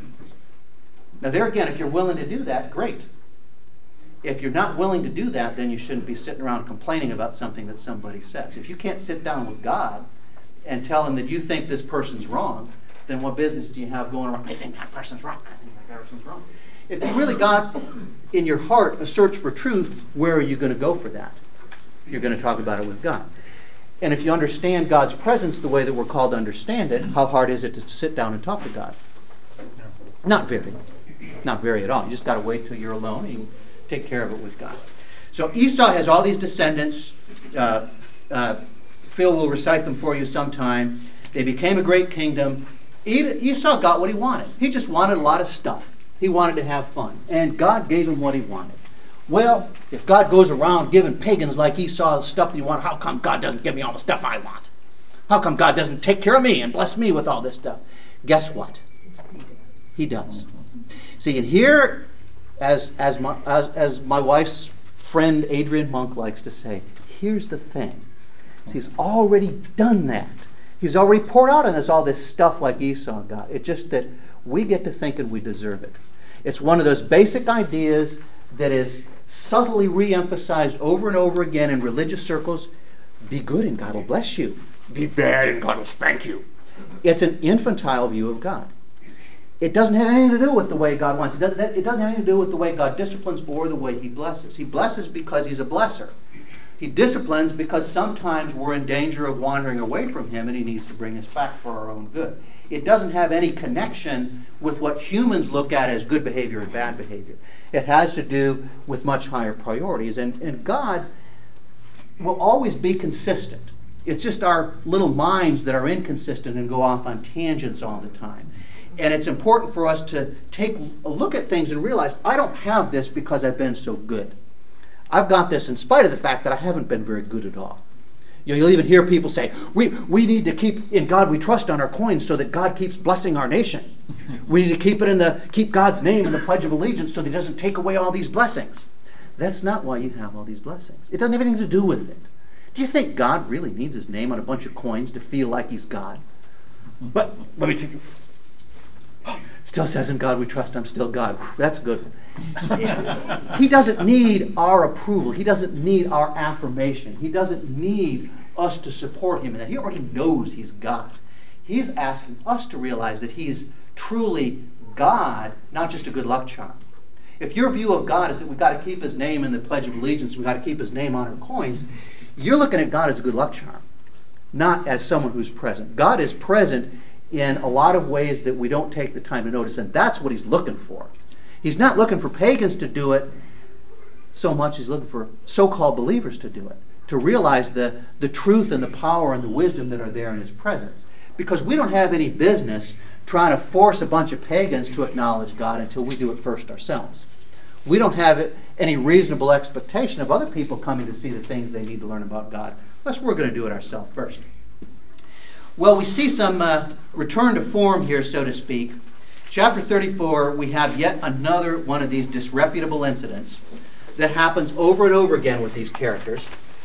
Now there again, if you're willing to do that, great. If you're not willing to do that, then you shouldn't be sitting around complaining about something that somebody says. If you can't sit down with God and tell Him that you think this person's wrong, then what business do you have going around? I think that person's wrong. I think that person's wrong. If you really got in your heart a search for truth, where are you going to go for that? You're going to talk about it with God. And if you understand God's presence the way that we're called to understand it, how hard is it to sit down and talk to God? Not very. Not very at all. You just got to wait till you're alone and you can take care of it with God. So Esau has all these descendants. Uh, uh, Phil will recite them for you sometime. They became a great kingdom. Esau got what he wanted. He just wanted a lot of stuff. He wanted to have fun. And God gave him what he wanted. Well, if God goes around giving pagans like Esau the stuff that he wants, how come God doesn't give me all the stuff I want? How come God doesn't take care of me and bless me with all this stuff? Guess what? He does. See, and here, as, as, my, as, as my wife's friend Adrian Monk likes to say, here's the thing. See, He's already done that. He's already poured out on us all this stuff like Esau got. It's just that we get to thinking we deserve it. It's one of those basic ideas that is subtly re-emphasized over and over again in religious circles. Be good and God will bless you. Be bad and God will spank you. It's an infantile view of God. It doesn't have anything to do with the way God wants. It doesn't, it doesn't have anything to do with the way God disciplines or the way He blesses. He blesses because He's a blesser. He disciplines because sometimes we're in danger of wandering away from Him and He needs to bring us back for our own good. It doesn't have any connection with what humans look at as good behavior and bad behavior. It has to do with much higher priorities. And, and God will always be consistent. It's just our little minds that are inconsistent and go off on tangents all the time. And it's important for us to take a look at things and realize, I don't have this because I've been so good. I've got this in spite of the fact that I haven't been very good at all. You know, you'll even hear people say, we, we need to keep in God we trust on our coins so that God keeps blessing our nation. We need to keep it in the keep God's name in the Pledge of Allegiance so that He doesn't take away all these blessings. That's not why you have all these blessings. It doesn't have anything to do with it. Do you think God really needs His name on a bunch of coins to feel like He's God? But let me tell you, Still says, in God we trust, I'm still God. That's a good one. He doesn't need our approval. He doesn't need our affirmation. He doesn't need us to support him in that. He already knows he's God. He's asking us to realize that he's truly God, not just a good luck charm. If your view of God is that we've got to keep his name in the Pledge of Allegiance, we've got to keep his name on our coins, you're looking at God as a good luck charm, not as someone who's present. God is present in a lot of ways that we don't take the time to notice, and that's what he's looking for. He's not looking for pagans to do it so much, he's looking for so-called believers to do it, to realize the, the truth and the power and the wisdom that are there in his presence. Because we don't have any business trying to force a bunch of pagans to acknowledge God until we do it first ourselves. We don't have any reasonable expectation of other people coming to see the things they need to learn about God, unless we're going to do it ourselves first. Well, we see some uh, return to form here, so to speak. Chapter thirty-four, we have yet another one of these disreputable incidents that happens over and over again with these characters.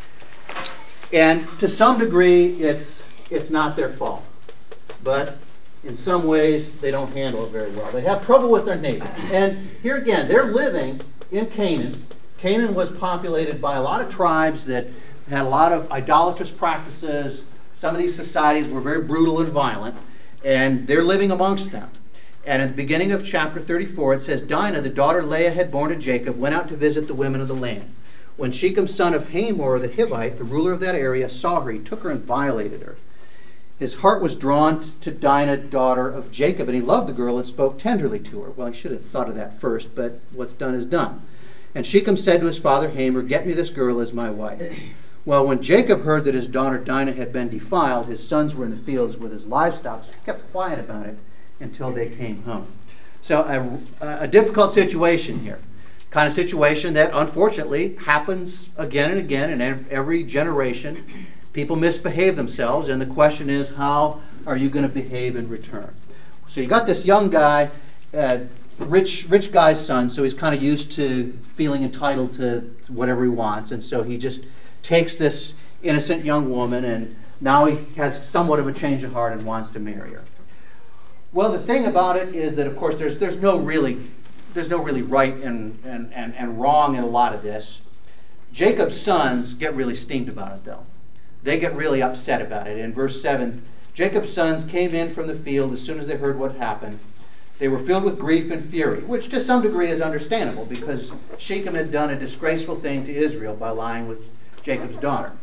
And to some degree, it's, it's not their fault. But in some ways, they don't handle it very well. They have trouble with their neighbors. And here again, they're living in Canaan. Canaan was populated by a lot of tribes that had a lot of idolatrous practices. Some of these societies were very brutal and violent, and they're living amongst them. And at the beginning of chapter thirty-four, it says, Dinah, the daughter Leah had born to Jacob, went out to visit the women of the land. When Shechem, son of Hamor the Hivite, the ruler of that area, saw her, he took her and violated her. His heart was drawn to Dinah, daughter of Jacob, and he loved the girl and spoke tenderly to her. Well, he should have thought of that first, but what's done is done. And Shechem said to his father Hamor, get me this girl as my wife. Well, when Jacob heard that his daughter Dinah had been defiled, his sons were in the fields with his livestock, so he kept quiet about it until they came home. So a, a difficult situation here. Kind of situation that unfortunately happens again and again in every generation. People misbehave themselves, and the question is, how are you going to behave in return? So you got this young guy, uh, rich rich guy's son, so he's kind of used to feeling entitled to whatever he wants, and so he just takes this innocent young woman, and now he has somewhat of a change of heart and wants to marry her. Well, the thing about it is that, of course, there's there's no really there's no really right and and, and, and wrong in a lot of this. Jacob's sons get really steamed about it, though. They get really upset about it. In verse seven, Jacob's sons came in from the field as soon as they heard what happened. They were filled with grief and fury, which to some degree is understandable because Shechem had done a disgraceful thing to Israel by lying with Jacob's daughter.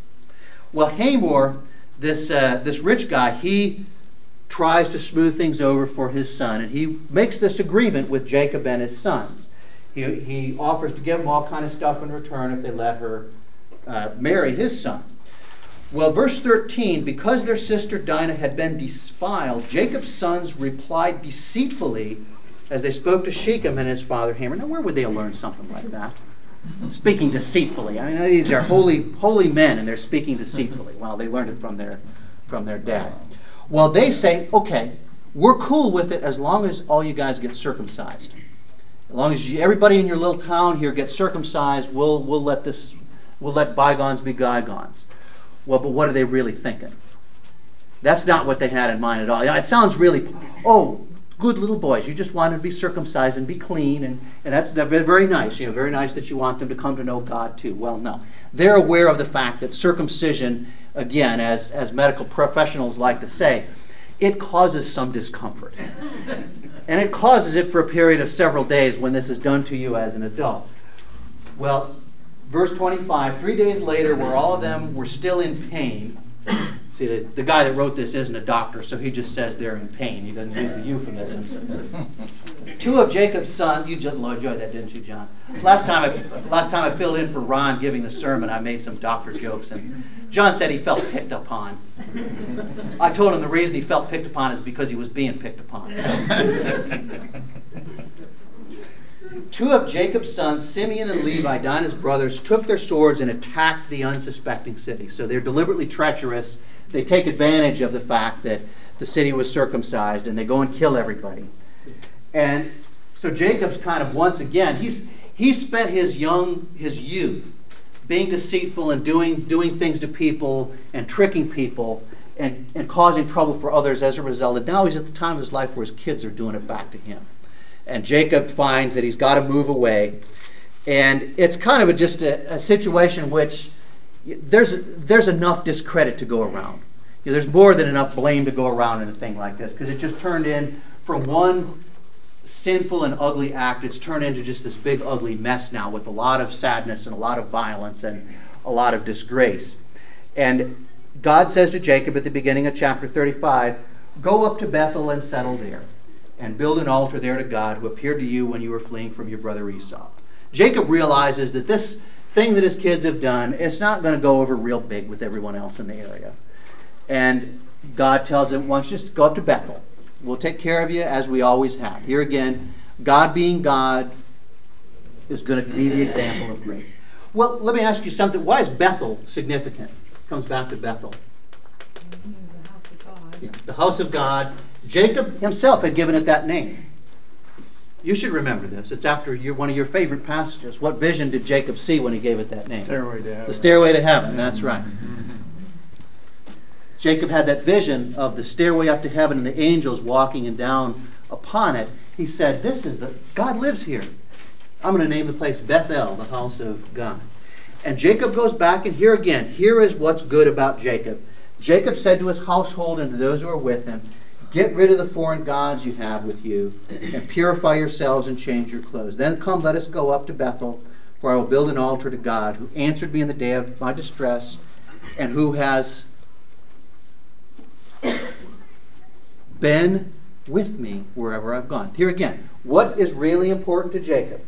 Well, Hamor, this uh, this rich guy, he tries to smooth things over for his son, and he makes this agreement with Jacob and his sons. He, he offers to give them all kind of stuff in return if they let her uh, marry his son. Well, verse thirteen, because their sister Dinah had been defiled, Jacob's sons replied deceitfully as they spoke to Shechem and his father Hamor. Now, where would they have learned something like that? Speaking deceitfully. I mean, these are holy, holy men, and they're speaking deceitfully. Well, they learned it from their, from their dad. Well, they say, okay, we're cool with it as long as all you guys get circumcised. As long as you, everybody in your little town here gets circumcised, we'll we'll let this, we'll let bygones be bygones. Well, but what are they really thinking? That's not what they had in mind at all. You know, it sounds really, oh, good little boys. You just want them to be circumcised and be clean, and, and that's very nice. You know, very nice that you want them to come to know God too. Well, no. They're aware of the fact that circumcision, again, as, as medical professionals like to say, it causes some discomfort. And it causes it for a period of several days when this is done to you as an adult. Well, verse twenty-five, three days later, where all of them were still in pain. See, the, the guy that wrote this isn't a doctor, so he just says they're in pain. He doesn't use the euphemisms. Two of Jacob's sons, you just enjoyed that, didn't you, John? Last time I last time I filled in for Ron giving the sermon, I made some doctor jokes, and John said he felt picked upon. I told him the reason he felt picked upon is because he was being picked upon. Two of Jacob's sons, Simeon and Levi, Dinah's brothers, took their swords and attacked the unsuspecting city. So they're deliberately treacherous. They take advantage of the fact that the city was circumcised, and they go and kill everybody. And so Jacob's kind of, once again, he's he spent his young, his youth being deceitful and doing, doing things to people and tricking people. and, and causing trouble for others as a result. And now he's at the time of his life where his kids are doing it back to him. And Jacob finds that he's got to move away. And it's kind of a, just a, a situation in which there's, there's enough discredit to go around. You know, there's more than enough blame to go around in a thing like this, because it just turned in from one sinful and ugly act, it's turned into just this big ugly mess now with a lot of sadness and a lot of violence and a lot of disgrace. And God says to Jacob at the beginning of chapter thirty-five, go up to Bethel and settle there, and build an altar there to God who appeared to you when you were fleeing from your brother Esau. Jacob realizes that this thing that his kids have done, it's not going to go over real big with everyone else in the area. And God tells him, why don't you just go up to Bethel? We'll take care of you as we always have. Here again, God being God is going to be the example of grace. Well, let me ask you something. Why is Bethel significant? Comes back to Bethel. The house of God. Yeah, the house of God. Jacob himself had given it that name. You should remember this. It's after your, one of your favorite passages. What vision did Jacob see when he gave it that name? Stairway to heaven. The stairway to heaven. That's right. Jacob had that vision of the stairway up to heaven and the angels walking and down upon it. He said, this is the, God lives here. I'm going to name the place Bethel, the house of God. And Jacob goes back, and here again, here is what's good about Jacob. Jacob said to his household and to those who are with him, get rid of the foreign gods you have with you, and purify yourselves and change your clothes. Then come, let us go up to Bethel, for I will build an altar to God, who answered me in the day of my distress, and who has been with me wherever I've gone. Here again, what is really important to Jacob?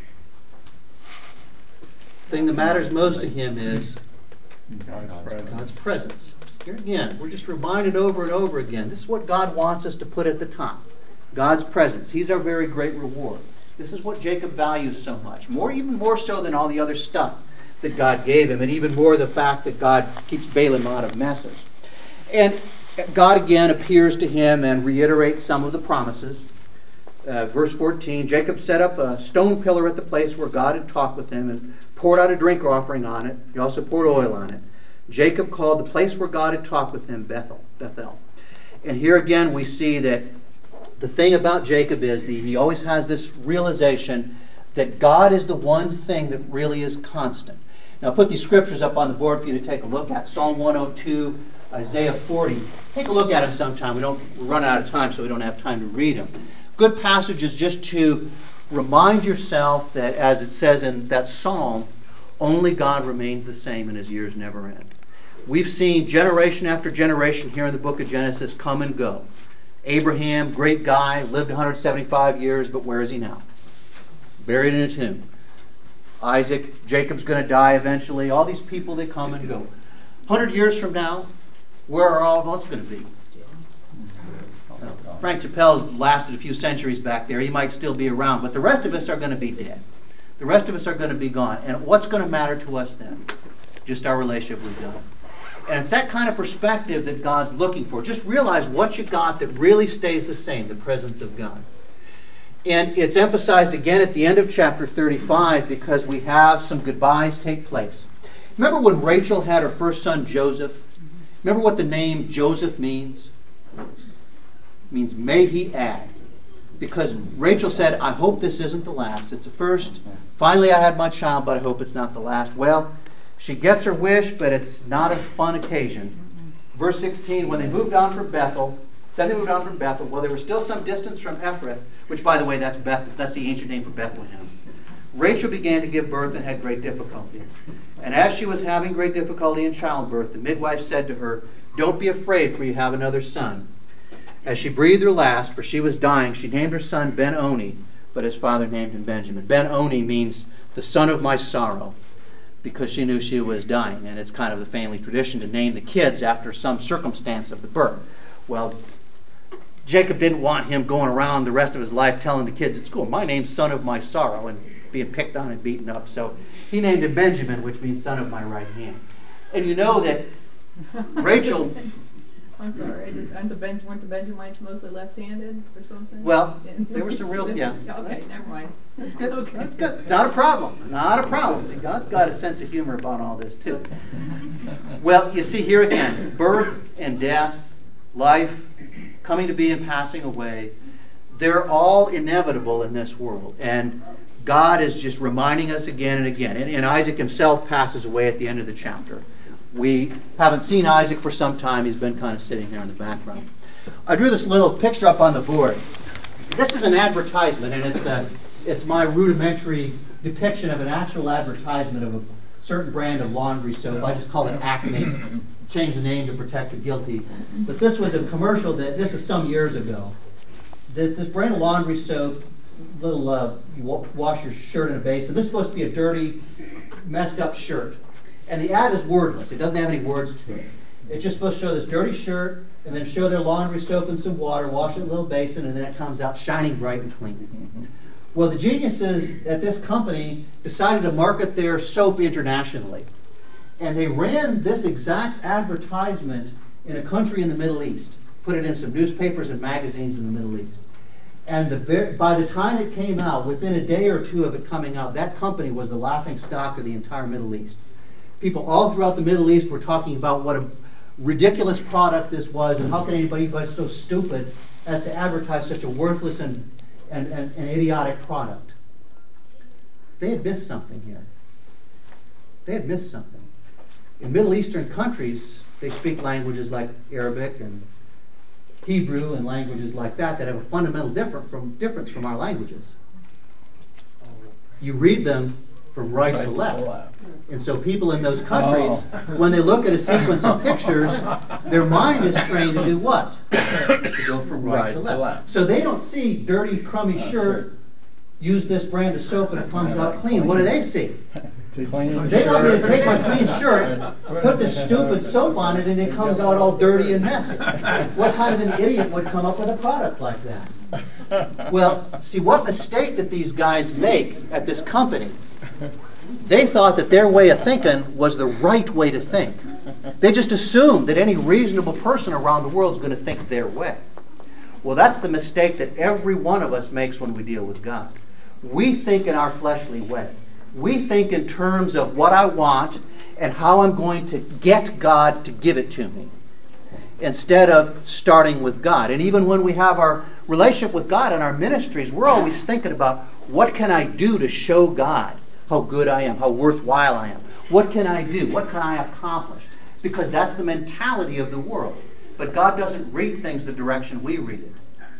The thing that matters most to him is God's presence. God's presence. Here again, we're just reminded over and over again, this is what God wants us to put at the top. God's presence. He's our very great reward. This is what Jacob values so much. More, even more so than all the other stuff that God gave him, and even more the fact that God keeps Balaam out of messes. And God again appears to him and reiterates some of the promises. Uh, verse fourteen, Jacob set up a stone pillar at the place where God had talked with him and poured out a drink offering on it. He also poured oil on it. Jacob called the place where God had talked with him Bethel. Bethel. And here again we see that the thing about Jacob is that he always has this realization that God is the one thing that really is constant. Now I'll put these scriptures up on the board for you to take a look at. Psalm one oh two, Isaiah forty. Take a look at them sometime. We don't we're running out of time, so we don't have time to read them. Good passages just to remind yourself that, as it says in that psalm, only God remains the same and his years never end. We've seen generation after generation here in the book of Genesis come and go. Abraham, great guy, lived one hundred seventy-five years, but where is he now? Buried in a tomb. Isaac, Jacob's going to die eventually. All these people, they come and go. one hundred years from now, where are all of us going to be? Now, Frank Chappelle lasted a few centuries back there. He might still be around, but the rest of us are going to be dead. The rest of us are going to be gone. And what's going to matter to us then? Just our relationship with God. And it's that kind of perspective that God's looking for. Just realize what you got that really stays the same, the presence of God. And it's emphasized again at the end of chapter thirty-five because we have some goodbyes take place. Remember when Rachel had her first son Joseph? Remember what the name Joseph means? It means may he add. Because Rachel said, I hope this isn't the last. It's the first. Finally I had my child, but I hope it's not the last. Well, she gets her wish, but it's not a fun occasion. Verse sixteen, when they moved on from Bethel, then they moved on from Bethel. Well, there was still some distance from Ephrath, which, by the way, that's Beth, that's the ancient name for Bethlehem. Rachel began to give birth and had great difficulty. And as she was having great difficulty in childbirth, the midwife said to her, don't be afraid, for you have another son. As she breathed her last, for she was dying, she named her son Ben-Oni, but his father named him Benjamin. Ben-Oni means the son of my sorrow, because she knew she was dying. And it's kind of the family tradition to name the kids after some circumstance of the birth. Well, Jacob didn't want him going around the rest of his life telling the kids at school, my name's son of my sorrow, and being picked on and beaten up. So he named him Benjamin, which means son of my right hand. And you know that Rachel I'm sorry, is it- aren't the Benj, weren't the Benjamites mostly left-handed or something? Well, Yeah. there were some real, yeah. Okay, never mind. That's good. Okay. That's good. It's not a problem. Not a problem. See, God's got a sense of humor about all this too. Well, you see here again, birth and death, life, coming to be and passing away, they're all inevitable in this world. And God is just reminding us again and again. And, and Isaac himself passes away at the end of the chapter. We haven't seen Isaac for some time. He's been kind of sitting there in the background. I drew this little picture up on the board. This is an advertisement, and it's a, it's my rudimentary depiction of an actual advertisement of a certain brand of laundry soap. I just call it Acme. Changed the name to protect the guilty. But this was a commercial that, this is some years ago. That this brand of laundry soap, little, uh, you wa- wash your shirt in a basin. This is supposed to be a dirty, messed up shirt. And the ad is wordless. It doesn't have any words to it. It's just supposed to show this dirty shirt and then show their laundry soap in some water, wash it in a little basin, and then it comes out shining bright and clean. Well, the geniuses at this company decided to market their soap internationally. And they ran this exact advertisement in a country in the Middle East. Put it in some newspapers and magazines in the Middle East. And the, by the time it came out, within a day or two of it coming out, that company was the laughing stock of the entire Middle East. People all throughout the Middle East were talking about what a ridiculous product this was, and how can anybody be so stupid as to advertise such a worthless and, and, and, and idiotic product. They had missed something here. They had missed something. In Middle Eastern countries, they speak languages like Arabic and Hebrew and languages like that that have a fundamental different from, difference from our languages. You read them from right, right to left. left. And so people in those countries, oh. when they look at a sequence of pictures, their mind is trained to do what? To go from right, right to, left. to left. So they don't see dirty, crummy uh, shirt, sure. use this brand of soap and it comes out clean. What do they see? Clean they want me to take my clean shirt, put this stupid soap on it, and it comes out all dirty and messy. What kind of an idiot would come up with a product like that? Well, see, what mistake did these guys make at this company? They thought that their way of thinking was the right way to think. They just assumed that any reasonable person around the world is going to think their way. Well, that's the mistake that every one of us makes when we deal with God. We think in our fleshly way. We think in terms of what I want and how I'm going to get God to give it to me, instead of starting with God. And even when we have our relationship with God in our ministries, we're always thinking about, what can I do to show God how good I am, how worthwhile I am? What can I do? What can I accomplish? Because that's the mentality of the world. But God doesn't read things the direction we read it.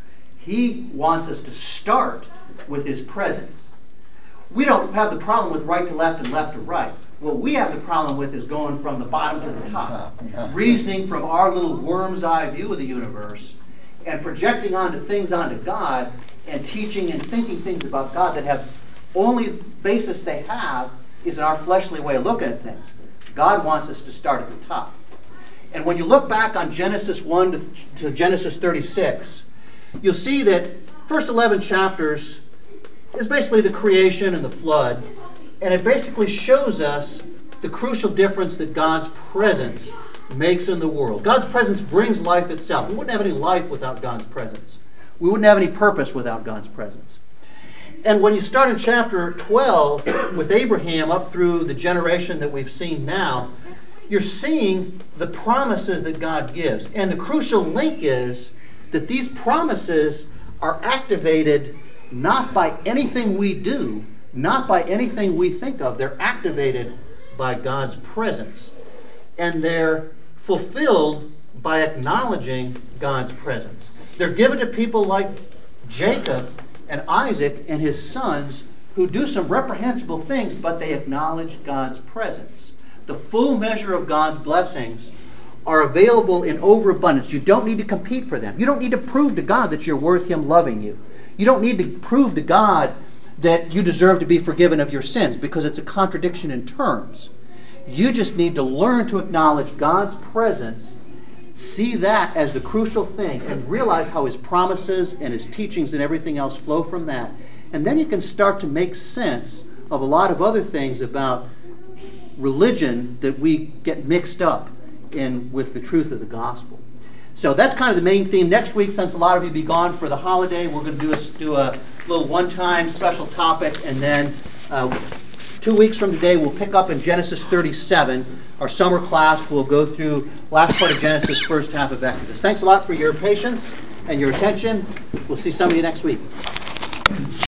He wants us to start with His presence. We don't have the problem with right to left and left to right. What we have the problem with is going from the bottom to the top. Reasoning from our little worm's eye view of the universe and projecting onto things onto God and teaching and thinking things about God that have only basis they have is in our fleshly way of looking at things. God wants us to start at the top. And when you look back on Genesis one to, to Genesis thirty-six, you'll see that first eleven chapters is basically the creation and the flood, and it basically shows us the crucial difference that God's presence makes in the world. God's presence brings life itself. We wouldn't have any life without God's presence. We wouldn't have any purpose without God's presence. And when you start in chapter twelve with Abraham up through the generation that we've seen now, you're seeing the promises that God gives. And the crucial link is that these promises are activated not by anything we do, not by anything we think of. They're activated by God's presence. And they're fulfilled by acknowledging God's presence. They're given to people like Jacob and Isaac and his sons, who do some reprehensible things, but they acknowledge God's presence. The full measure of God's blessings are available in overabundance. You don't need to compete for them. You don't need to prove to God that you're worth Him loving you. You don't need to prove to God that you deserve to be forgiven of your sins, because it's a contradiction in terms. You just need to learn to acknowledge God's presence, see that as the crucial thing, and realize how His promises and His teachings and everything else flow from that. And then you can start to make sense of a lot of other things about religion that we get mixed up in with the truth of the gospel. So that's kind of the main theme. Next week, since a lot of you be gone for the holiday, we're going to do a, do a little one-time special topic, and then uh, two weeks from today, we'll pick up in Genesis thirty-seven. Our summer class will go through last part of Genesis, first half of Exodus. Thanks a lot for your patience and your attention. We'll see some of you next week.